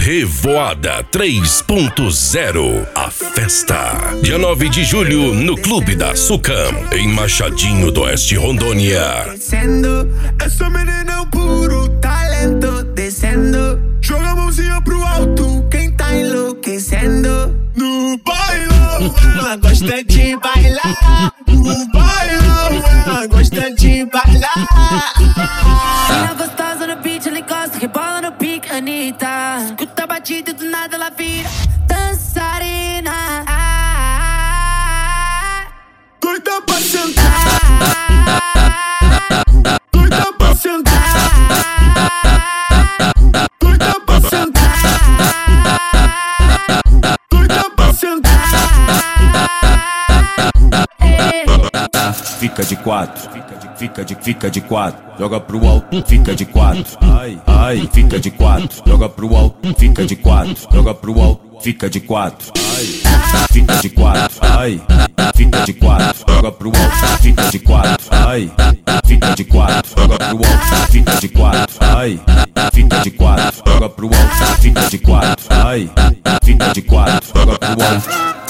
Revoada 3.0, a festa. Dia 9 de julho, no Clube da Sucam, em Machadinho do Oeste, Rondônia. Descendo, essa menina é um puro talento. Descendo, joga a mãozinha pro alto, quem tá enlouquecendo. No bailão, ela gosta de bailar. No bailão, ela gosta de bailar. Ela gostosa no beat, ela encosta, rebola no pique, Anitta. Escuta a batida e do nada ela vira dançarina. Doida pra sentar. Doida pra sentar. Doida pra sentar. Doida pra sentar. Fica de quatro, fica de quatro, joga pro alto, fica de quatro, ai, fica de quatro, joga pro alto, fica de quatro, joga pro alto, fica de quatro, ai, fica de quatro, ai, fica de quatro, joga pro alto, fica de quatro, ai, fica de quatro, joga pro alto, fica de quatro, ai, fica de quatro, joga pro alto, fica de quatro, ai, fica de quatro, joga pro alto.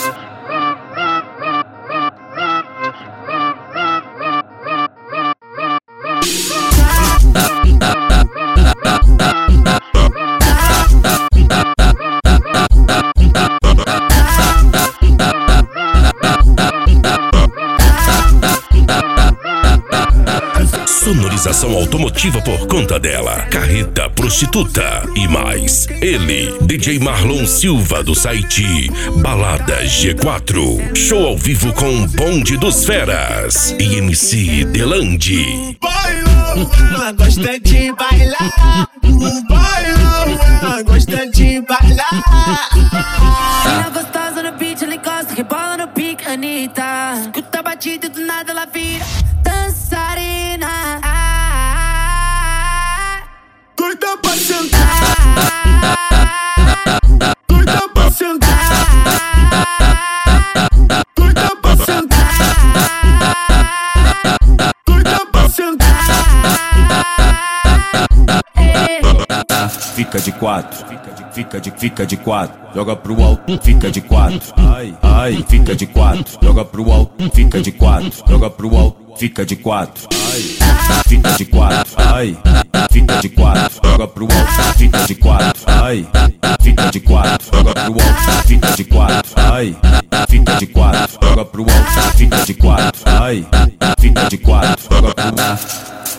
Sonorização automotiva por conta dela, Carreta Prostituta e mais. Ele, DJ Marlon Silva do site Balada G4. Show ao vivo com Bonde dos Feras e MC Delandi. Bailão, ela gosta de bailar. Bailão, ela gosta de bailar. Ela gostosa no beat, ela encosta, rebola no pique, Anitta. Escuta a batida e do nada ela vira dançarina. Doida pra sentar. Doida pra sentar. Doida pra sentar. Doida pra sentar. Fica de quatro, fica de quatro, joga pro alto, fica de quatro, ai, fica de quatro, joga pro alto, fica de quatro, joga pro alto, fica de quatro, ai, fica de quatro, ai, fica de quatro, joga pro alto, fica de quatro, ai, fica de quatro, joga pro alto, fica de quatro, ai, fica de quatro, joga pro alto, fica de quatro, ai, fica de quatro, joga pro alto.